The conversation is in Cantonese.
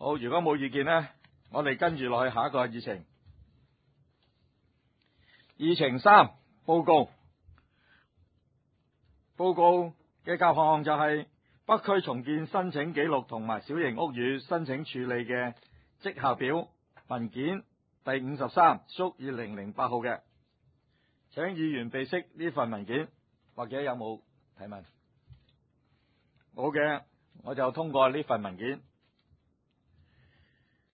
好，如果冇意見呢，我哋跟住落去下一個議程。議程3，報告嘅教學項就係北區重建申請記錄同埋小型屋宇申請處理嘅績效表文件第53，屬2008號嘅，請議員備悉呢份文件，或者有冇提問？冇嘅，我就通過呢份文件。